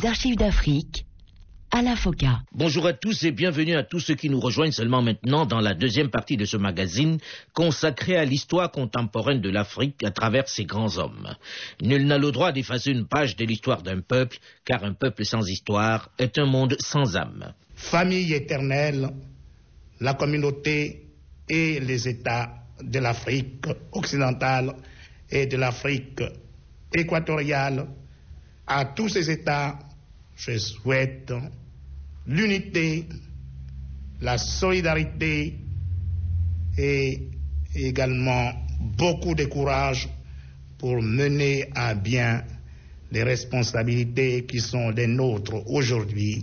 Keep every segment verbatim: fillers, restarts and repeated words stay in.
Les archives d'Afrique, Alain Foka. Bonjour à tous et bienvenue à tous ceux qui nous rejoignent seulement maintenant dans la deuxième partie de ce magazine consacré à l'histoire contemporaine de l'Afrique à travers ses grands hommes. Nul n'a le droit d'effacer une page de l'histoire d'un peuple, car un peuple sans histoire est un monde sans âme. Famille éternelle, la communauté et les États de l'Afrique occidentale et de l'Afrique équatoriale, à tous ces États, je souhaite l'unité, la solidarité et également beaucoup de courage pour mener à bien les responsabilités qui sont les nôtres aujourd'hui.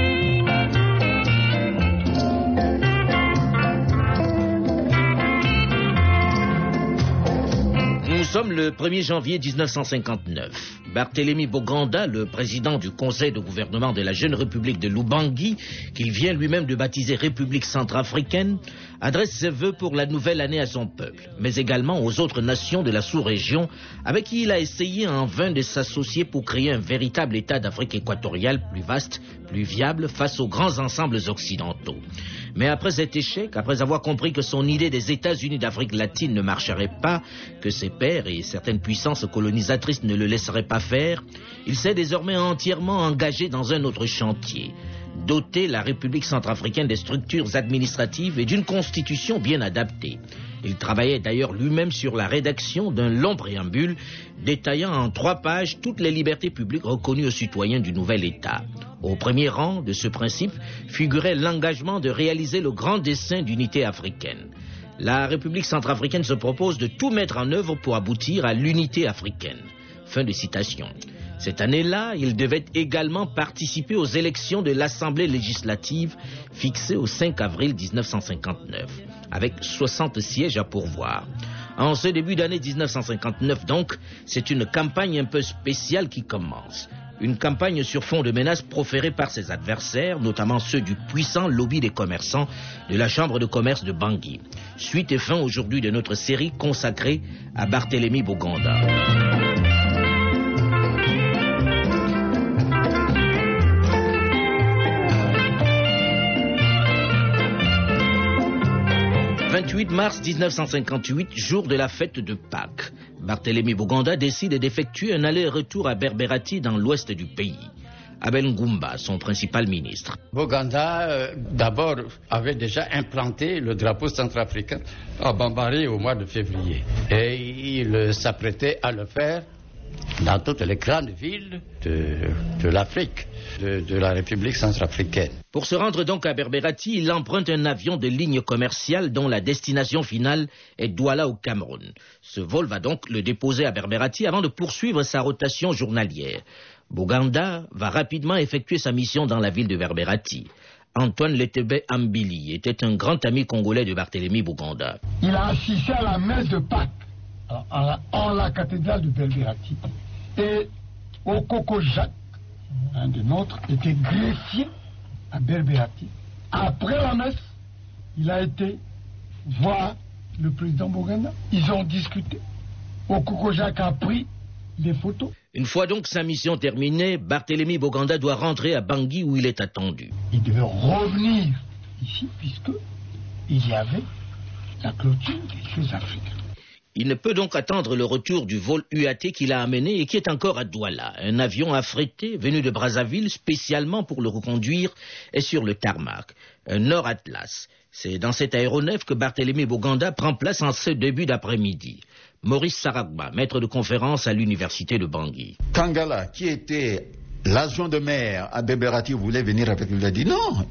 Nous sommes le premier janvier mille neuf cent cinquante-neuf. Barthélemy Boganda, le président du conseil de gouvernement de la jeune république de l'Ubangi, qu'il vient lui-même de baptiser République centrafricaine, adresse ses vœux pour la nouvelle année à son peuple, mais également aux autres nations de la sous-région avec qui il a essayé en vain de s'associer pour créer un véritable État d'Afrique équatoriale plus vaste, plus viable face aux grands ensembles occidentaux. Mais après cet échec, après avoir compris que son idée des États-Unis d'Afrique latine ne marcherait pas, que ses pairs et certaines puissances colonisatrices ne le laisseraient pas faire, il s'est désormais entièrement engagé dans un autre chantier, doter la République centrafricaine des structures administratives et d'une constitution bien adaptée. Il travaillait d'ailleurs lui-même sur la rédaction d'un long préambule détaillant en trois pages toutes les libertés publiques reconnues aux citoyens du nouvel État. Au premier rang de ce principe figurait l'engagement de réaliser le grand dessein d'unité africaine. La République centrafricaine se propose de tout mettre en œuvre pour aboutir à l'unité africaine. Fin de citation. Cette année-là, il devait également participer aux élections de l'Assemblée législative fixées au cinq avril mille neuf cent cinquante-neuf, avec soixante sièges à pourvoir. En ce début d'année mille neuf cent cinquante-neuf, donc, c'est une campagne un peu spéciale qui commence. Une campagne sur fond de menaces proférées par ses adversaires, notamment ceux du puissant lobby des commerçants de la Chambre de commerce de Bangui. Suite et fin aujourd'hui de notre série consacrée à Barthélemy Boganda. vingt-huit mars mille neuf cent cinquante-huit, jour de la fête de Pâques. Barthélemy Boganda décide d'effectuer un aller-retour à Berbérati dans l'ouest du pays. Abel Ngoumba, son principal ministre. Boganda, euh, d'abord, avait déjà implanté le drapeau centrafricain à Bambari au mois de février. Et il euh, s'apprêtait à le faire dans toutes les grandes villes de, de l'Afrique, de, de la République centrafricaine. Pour se rendre donc à Berbérati, il emprunte un avion de ligne commerciale dont la destination finale est Douala au Cameroun. Ce vol va donc le déposer à Berbérati avant de poursuivre sa rotation journalière. Boganda va rapidement effectuer sa mission dans la ville de Berbérati. Antoine Letebe Ambili était un grand ami congolais de Barthélemy Boganda. Il a assisté à la messe de Pâques en la, en la cathédrale de Berbérati. Et au Coco Jacques, un des nôtres, était greffier à Berbérati. Après la messe, il a été voir le président Boganda. Ils ont discuté. Au Coco Jacques a pris des photos. Une fois donc sa mission terminée, Barthélemy Boganda doit rentrer à Bangui où il est attendu. Il devait revenir ici puisque il y avait la clôture des Jeux africains. Il ne peut donc attendre le retour du vol U A T qu'il a amené et qui est encore à Douala. Un avion affrété venu de Brazzaville spécialement pour le reconduire est sur le tarmac. Un Nord Atlas. C'est dans cet aéronef que Barthélemy Boganda prend place en ce début d'après-midi. Maurice Saragba, maître de conférence à l'université de Bangui. Kangala, qui était l'adjoint de maire à Berbérati, voulait venir avec lui. Il a dit non,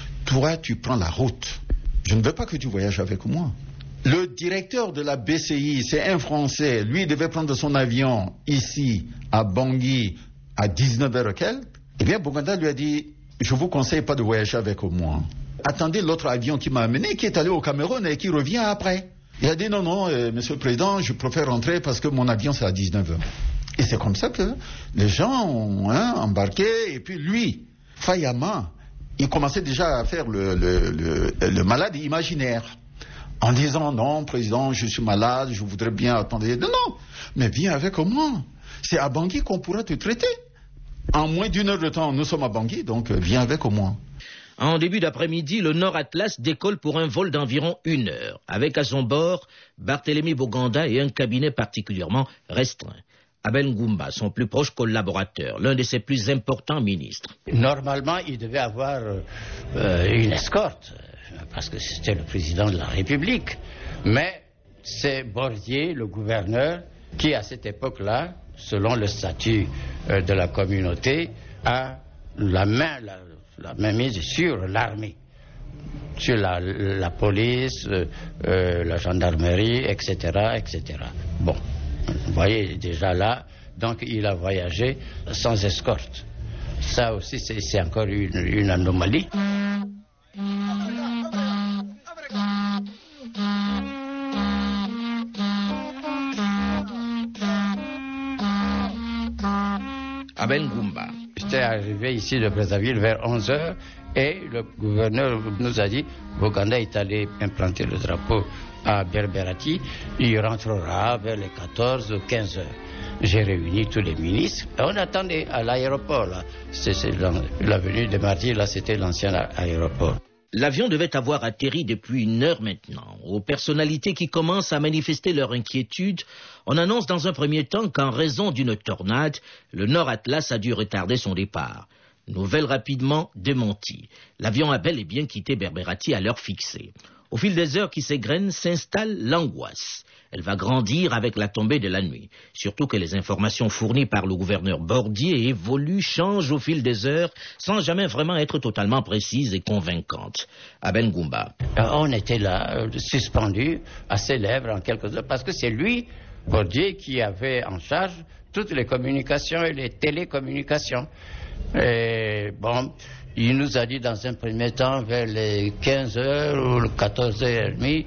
toi tu prends la route. Je ne veux pas que tu voyages avec moi. Le directeur de la B C I, c'est un Français, lui devait prendre son avion ici, à Bangui, à dix-neuf heures quelques. Eh bien, Boganda lui a dit, je ne vous conseille pas de voyager avec moi. Attendez l'autre avion qui m'a amené, qui est allé au Cameroun et qui revient après. Il a dit, non, non, euh, monsieur le président, je préfère rentrer parce que mon avion, c'est à dix-neuf heures. Et c'est comme ça que les gens ont hein, embarqué, et puis lui, faillamment, il commençait déjà à faire le, le, le, le malade imaginaire. En disant, non, président, je suis malade, je voudrais bien attendre. Non, non, mais viens avec moi. C'est à Bangui qu'on pourra te traiter. En moins d'une heure de temps, nous sommes à Bangui, donc viens avec au moins. En début d'après-midi, le Nord Atlas décolle pour un vol d'environ une heure, avec à son bord Barthélemy Boganda et un cabinet particulièrement restreint. Abel Ngoumba, son plus proche collaborateur, l'un de ses plus importants ministres. Normalement, il devait avoir euh, une escorte, parce que c'était le président de la République. Mais c'est Bordier, le gouverneur, qui à cette époque-là, selon le statut euh, de la communauté, a la main, la, la main mise sur l'armée, sur la, la police, euh, euh, la gendarmerie, et cetera, et cetera. Bon, vous voyez déjà là, donc il a voyagé sans escorte. Ça aussi, c'est, c'est encore une, une anomalie. Abel Ngoumba. J'étais arrivé ici de Brazzaville vers onze heures et le gouverneur nous a dit Boganda est allé implanter le drapeau à Berberati, il rentrera vers les quatorze ou quinze heures. J'ai réuni tous les ministres. On attendait à l'aéroport, là. C'est, c'est l'avenue de Mardi, là, c'était l'ancien aéroport. L'avion devait avoir atterri depuis une heure maintenant. Aux personnalités qui commencent à manifester leur inquiétude, on annonce dans un premier temps qu'en raison d'une tornade, le Nord Atlas a dû retarder son départ. Nouvelle rapidement démentie. L'avion a bel et bien quitté Berberati à l'heure fixée. Au fil des heures qui s'égrènent s'installe l'angoisse. Elle va grandir avec la tombée de la nuit. Surtout que les informations fournies par le gouverneur Bordier évoluent, changent au fil des heures, sans jamais vraiment être totalement précises et convaincantes. Abel Ngoumba. On était là, euh, suspendus à ses lèvres en quelque sorte, parce que c'est lui, Bordier, qui avait en charge toutes les communications et les télécommunications. Et bon, il nous a dit dans un premier temps, vers les quinze heures ou quatorze heures trente,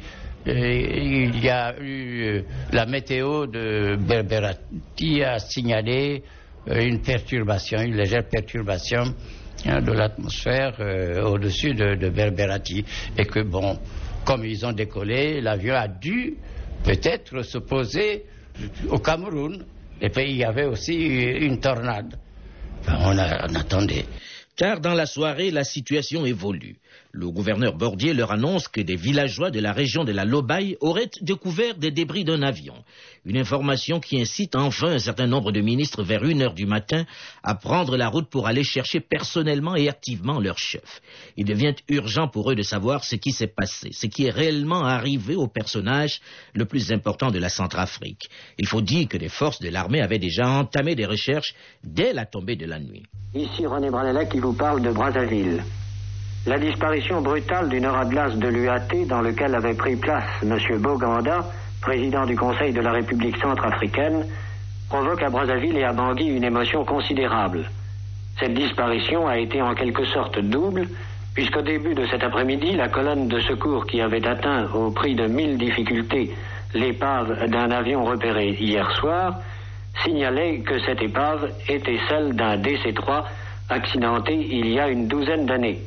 et il y a eu la météo de Berberati a signalé une perturbation, une légère perturbation hein, de l'atmosphère euh, au-dessus de, de Berberati. Et que bon, comme ils ont décollé, l'avion a dû peut-être se poser au Cameroun. Et puis il y avait aussi une tornade. Enfin, on, a, on attendait. Tard dans la soirée, la situation évolue. Le gouverneur Bordier leur annonce que des villageois de la région de la Lobaye auraient découvert des débris d'un avion. Une information qui incite enfin un certain nombre de ministres vers une heure du matin à prendre la route pour aller chercher personnellement et activement leur chef. Il devient urgent pour eux de savoir ce qui s'est passé, ce qui est réellement arrivé au personnage le plus important de la Centrafrique. Il faut dire que les forces de l'armée avaient déjà entamé des recherches dès la tombée de la nuit. Ici René Branella qui vous parle de Brazzaville. La disparition brutale du Nord Atlas de l'U A T dans lequel avait pris place M. Boganda, président du Conseil de la République centrafricaine, provoque à Brazzaville et à Bangui une émotion considérable. Cette disparition a été en quelque sorte double, puisqu'au début de cet après-midi, la colonne de secours qui avait atteint au prix de mille difficultés l'épave d'un avion repéré hier soir, signalait que cette épave était celle d'un D C trois accidenté il y a une douzaine d'années.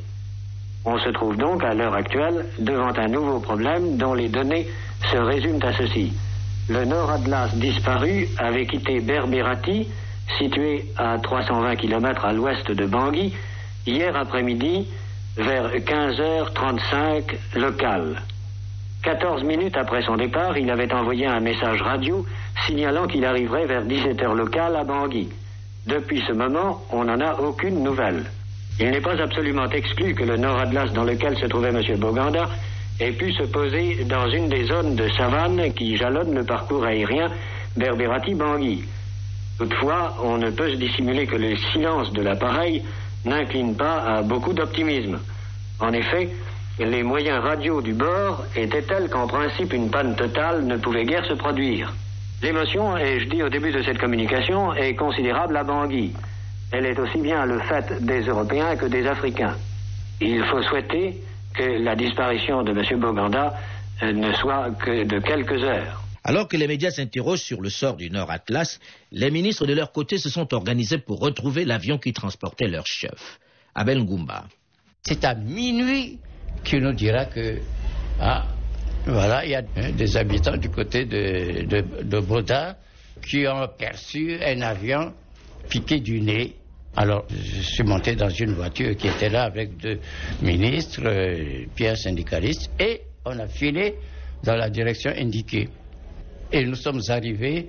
On se trouve donc à l'heure actuelle devant un nouveau problème dont les données se résument à ceci. Le Nord Atlas disparu avait quitté Berberati, situé à trois cent vingt kilomètres à l'ouest de Bangui, hier après-midi vers quinze heures trente-cinq local. quatorze minutes après son départ, il avait envoyé un message radio signalant qu'il arriverait vers dix-sept heures local à Bangui. Depuis ce moment, on n'en a aucune nouvelle. Il n'est pas absolument exclu que le Nord Atlas dans lequel se trouvait M. Boganda ait pu se poser dans une des zones de savane qui jalonnent le parcours aérien Berberati-Bangui. Toutefois, on ne peut se dissimuler que le silence de l'appareil n'incline pas à beaucoup d'optimisme. En effet, les moyens radio du bord étaient tels qu'en principe une panne totale ne pouvait guère se produire. L'émotion, et je dis au début de cette communication, est considérable à Bangui. Elle est aussi bien le fait des Européens que des Africains. Il faut souhaiter que la disparition de M. Boganda ne soit que de quelques heures. Alors que les médias s'interrogent sur le sort du Nord Atlas, les ministres de leur côté se sont organisés pour retrouver l'avion qui transportait leur chef. Abel Ngoumba. C'est à minuit qu'il nous dira que, ah, voilà, il y a des habitants du côté de, de, de Boda qui ont aperçu un avion piqué du nez Alors, je suis monté dans une voiture qui était là avec deux ministres, euh, puis un syndicaliste, et on a filé dans la direction indiquée. Et nous sommes arrivés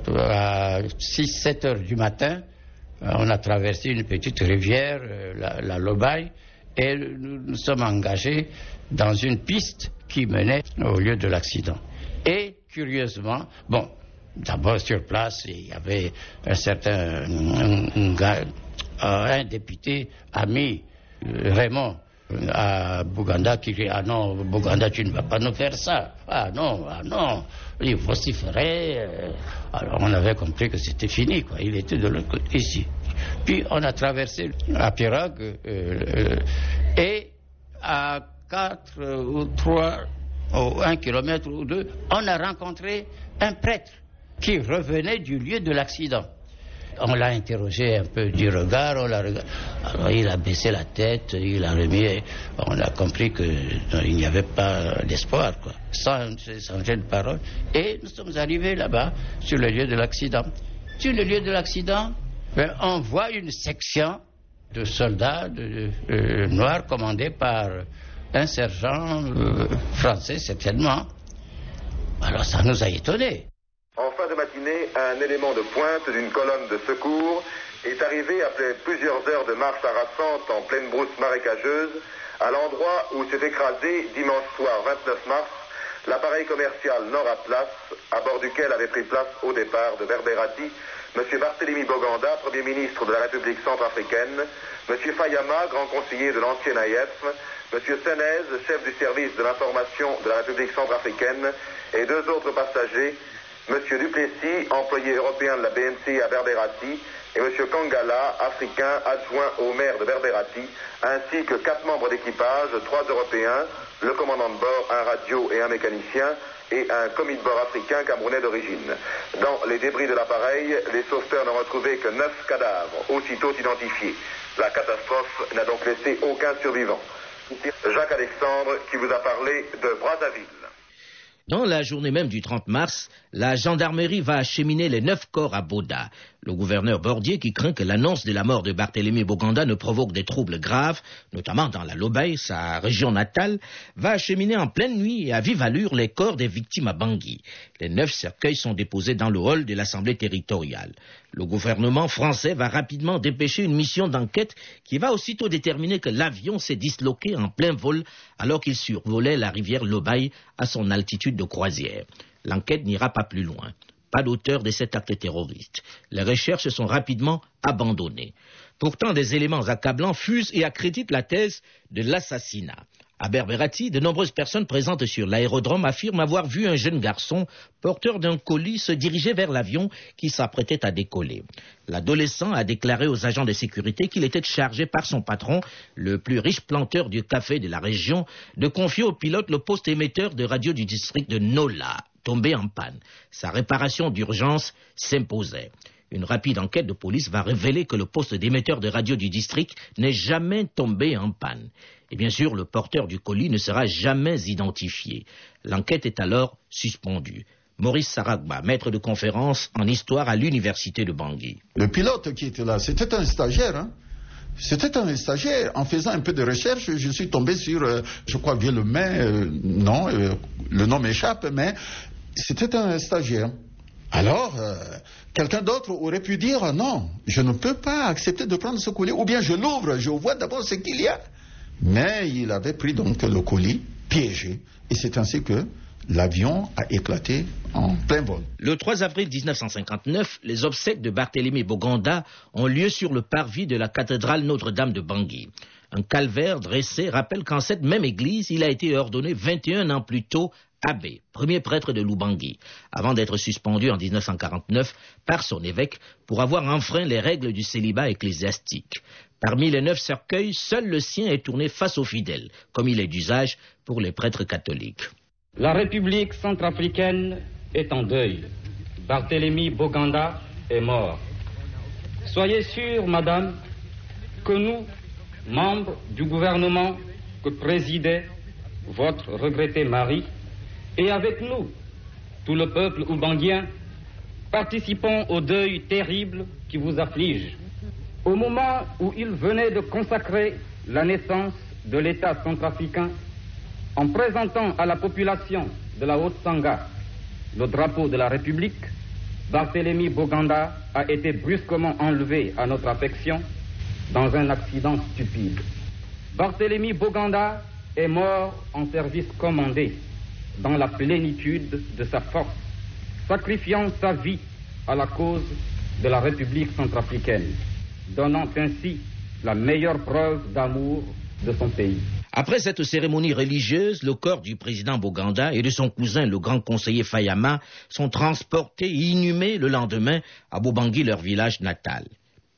à six sept heures du matin. On a traversé une petite rivière, euh, la, la Lobaye, et nous nous sommes engagés dans une piste qui menait au lieu de l'accident. Et, curieusement, bon, d'abord sur place, il y avait un certain un, un, gars, un député ami, Raymond, à Boganda, qui dit « Ah non, Boganda, tu ne vas pas nous faire ça. Ah non, ah non, il vociférait. » Alors on avait compris que c'était fini, quoi. Il était de l'autre côté, ici. Puis on a traversé la pirogue euh, euh, et à quatre ou trois, ou un kilomètre ou deux, on a rencontré un prêtre qui revenait du lieu de l'accident. On l'a interrogé un peu du regard, on l'a regardé. Alors il a baissé la tête, il a remis, on a compris qu'il n'y avait pas d'espoir, quoi, sans changer de parole. Et nous sommes arrivés là-bas, sur le lieu de l'accident. Sur le lieu de l'accident, ben, on voit une section de soldats de, euh, noirs commandés par un sergent euh, français, certainement. Alors ça nous a étonnés. En fin de matinée, un élément de pointe d'une colonne de secours est arrivé après plusieurs heures de marche harassante en pleine brousse marécageuse à l'endroit où s'est écrasé dimanche soir vingt-neuf mars l'appareil commercial Nord Atlas à bord duquel avait pris place au départ de Berbérati M. Barthélemy Boganda, Premier ministre de la République centrafricaine, M. Fayama, grand conseiller de l'ancien A I F, M. Senez, chef du service de l'information de la République centrafricaine et deux autres passagers, M. Duplessis, employé européen de la B M C à Berbérati, et M. Kangala, africain adjoint au maire de Berbérati, ainsi que quatre membres d'équipage, trois Européens, le commandant de bord, un radio et un mécanicien, et un commis de bord africain camerounais d'origine. Dans les débris de l'appareil, les sauveteurs n'ont retrouvé que neuf cadavres, aussitôt identifiés. La catastrophe n'a donc laissé aucun survivant. Jacques Alexandre qui vous a parlé de Brazzaville. Dans la journée même du trente mars, la gendarmerie va acheminer les neuf corps à Boda. Le gouverneur Bordier, qui craint que l'annonce de la mort de Barthélemy Boganda ne provoque des troubles graves, notamment dans la Lobaye, sa région natale, va acheminer en pleine nuit et à vive allure les corps des victimes à Bangui. Les neuf cercueils sont déposés dans le hall de l'Assemblée territoriale. Le gouvernement français va rapidement dépêcher une mission d'enquête qui va aussitôt déterminer que l'avion s'est disloqué en plein vol alors qu'il survolait la rivière Lobaye à son altitude de croisière. L'enquête n'ira pas plus loin. Pas d'auteur de cet acte terroriste. Les recherches sont rapidement abandonnées. Pourtant, des éléments accablants fusent et accréditent la thèse de l'assassinat. À Berbérati, de nombreuses personnes présentes sur l'aérodrome affirment avoir vu un jeune garçon porteur d'un colis se diriger vers l'avion qui s'apprêtait à décoller. L'adolescent a déclaré aux agents de sécurité qu'il était chargé par son patron, le plus riche planteur du café de la région, de confier au pilote le poste émetteur de radio du district de Nola, tombé en panne. Sa réparation d'urgence s'imposait. Une rapide enquête de police va révéler que le poste d'émetteur de radio du district n'est jamais tombé en panne. Et bien sûr, le porteur du colis ne sera jamais identifié. L'enquête est alors suspendue. Maurice Saragba, maître de conférence en histoire à l'université de Bangui. Le pilote qui était là, c'était un stagiaire, hein. C'était un stagiaire. En faisant un peu de recherche, je suis tombé sur, euh, je crois, Villemin, euh, non, euh, le nom m'échappe, mais c'était un stagiaire. Alors, euh, quelqu'un d'autre aurait pu dire ah, non, je ne peux pas accepter de prendre ce colis, ou bien je l'ouvre, je vois d'abord ce qu'il y a. Mais il avait pris donc le colis piégé, et c'est ainsi que l'avion a éclaté en plein vol. Le trois avril mille neuf cent cinquante-neuf, les obsèques de Barthélemy Boganda ont lieu sur le parvis de la cathédrale Notre-Dame de Bangui. Un calvaire dressé rappelle qu'en cette même église, il a été ordonné vingt et un ans plus tôt abbé, premier prêtre de Lubangui, avant d'être suspendu en mille neuf cent quarante-neuf par son évêque pour avoir enfreint les règles du célibat ecclésiastique. Parmi les neuf cercueils, seul le sien est tourné face aux fidèles, comme il est d'usage pour les prêtres catholiques. La République centrafricaine est en deuil. Barthélemy Boganda est mort. Soyez sûre, madame, que nous, membres du gouvernement que présidait votre regretté mari, et avec nous, tout le peuple oubanguien, participons au deuil terrible qui vous afflige. Au moment où il venait de consacrer la naissance de l'État centrafricain, en présentant à la population de la Haute-Sangha le drapeau de la République, Barthélemy Boganda a été brusquement enlevé à notre affection dans un accident stupide. Barthélemy Boganda est mort en service commandé, dans la plénitude de sa force, sacrifiant sa vie à la cause de la République centrafricaine, donnant ainsi la meilleure preuve d'amour de son pays. Après cette cérémonie religieuse, le corps du président Boganda et de son cousin, le grand conseiller Fayama, sont transportés et inhumés le lendemain à Bobangui, leur village natal.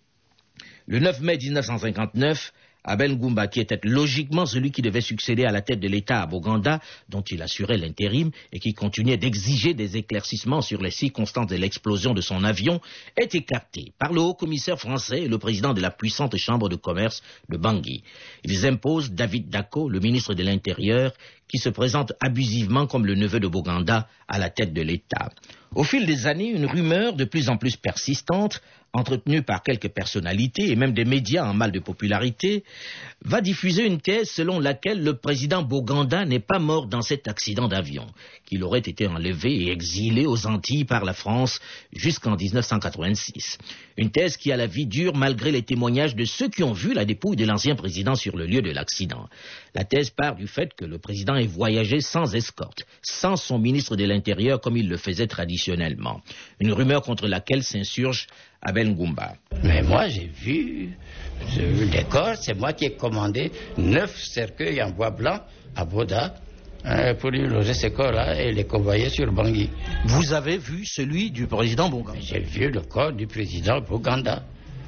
Le neuf mai mille neuf cent cinquante-neuf, Abel Ngoumba, qui était logiquement celui qui devait succéder à la tête de l'État à Boganda, dont il assurait l'intérim et qui continuait d'exiger des éclaircissements sur les circonstances de l'explosion de son avion, est écarté par le haut-commissaire français et le président de la puissante chambre de commerce de Bangui. Ils imposent David Dacko, le ministre de l'Intérieur, qui se présente abusivement comme le neveu de Boganda à la tête de l'État. Au fil des années, une rumeur de plus en plus persistante, entretenue par quelques personnalités et même des médias en mal de popularité, va diffuser une thèse selon laquelle le président Boganda n'est pas mort dans cet accident d'avion, qu'il aurait été enlevé et exilé aux Antilles par la France jusqu'en mille neuf cent quatre-vingt-six. Une thèse qui a la vie dure malgré les témoignages de ceux qui ont vu la dépouille de l'ancien président sur le lieu de l'accident. La thèse part du fait que le président ait voyagé sans escorte, sans son ministre de l'Intérieur comme il le faisait traditionnellement. Une rumeur contre laquelle s'insurge Abel Ngoumba. Mais moi j'ai vu, j'ai vu des corps, c'est moi qui ai commandé neuf cercueils en bois blanc à Boda hein, pour y loger ces corps-là et les convoyer sur Bangui. Vous avez vu celui du président Boganda? J'ai vu le corps du président Boganda.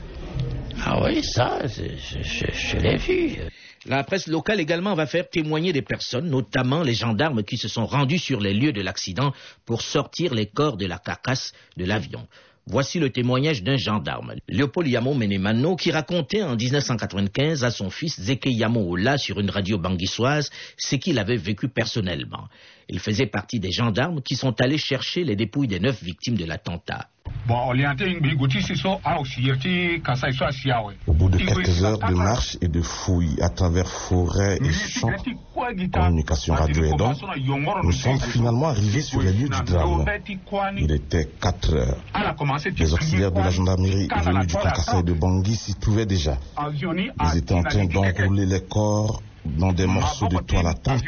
Ah oui, ça, je, je, je l'ai vu. La presse locale également va faire témoigner des personnes, notamment les gendarmes qui se sont rendus sur les lieux de l'accident pour sortir les corps de la carcasse de l'avion. Voici le témoignage d'un gendarme, Léopold Yamo Menemano, qui racontait en mille neuf cent quatre-vingt-quinze à son fils Zeke Yamo Ola sur une radio banguissoise ce qu'il avait vécu personnellement. Il faisait partie des gendarmes qui sont allés chercher les dépouilles des neuf victimes de l'attentat. Au bout de quelques heures de marche et de fouilles à travers forêts et champs, communication radio aidant, nous sommes finalement arrivés sur les lieux du drame. Il était quatre heures. Les auxiliaires de la gendarmerie venus du Kassai de Bangui s'y trouvaient déjà. Ils étaient en train d'enrouler les corps dans des morceaux de toile à tente.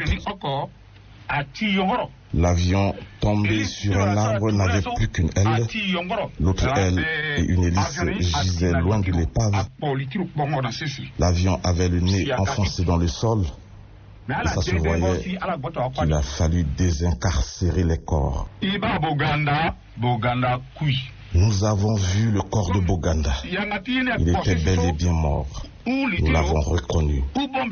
L'avion tombé sur un arbre n'avait plus qu'une aile. L'autre aile et une hélice gisaient loin de l'épave. L'avion avait le nez enfoncé dans le sol. Et ça se voyait qu'il a fallu désincarcérer les corps. Nous avons vu le corps de Boganda. Il était bel et bien mort. Nous l'avons reconnu.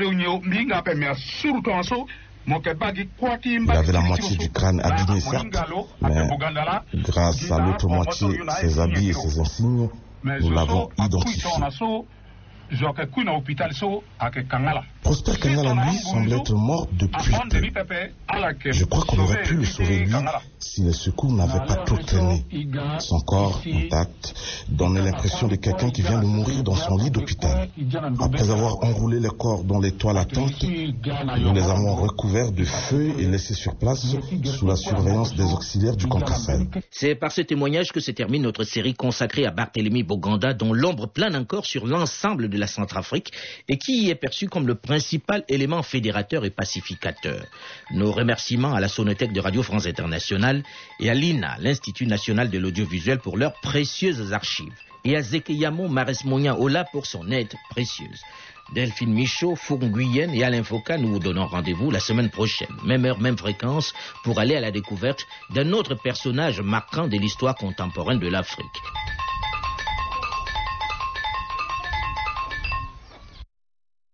Il avait la moitié du crâne abîmé, certes, mais grâce à l'autre moitié, ses habits et ses insignes, nous l'avons identifié. Prosper Kangala, lui, semble être mort depuis peu. Je crois qu'on aurait pu le sauver, lui, si les secours n'avaient pas trop traîné. Son corps, intact, donnait l'impression de quelqu'un qui vient de mourir dans son lit d'hôpital. Après avoir enroulé les corps dans les toiles à tente, nous les avons recouverts de feu et laissés sur place sous la surveillance des auxiliaires du camp Kassai. C'est par ce témoignage que se termine notre série consacrée à Barthélemy Boganda, dont l'ombre plane encore sur l'ensemble de la Centrafrique et qui y est perçu comme le principal élément fédérateur et pacificateur. Nos remerciements à la Sonothèque de Radio France Internationale et à l'I N A, l'Institut National de l'Audiovisuel, pour leurs précieuses archives, et à Zekeyamo Maresmonia Ola pour son aide précieuse. Delphine Michaud, Fourn Guyenne et Alain Foucault, nous vous donnons rendez-vous la semaine prochaine, même heure, même fréquence, pour aller à la découverte d'un autre personnage marquant de l'histoire contemporaine de l'Afrique.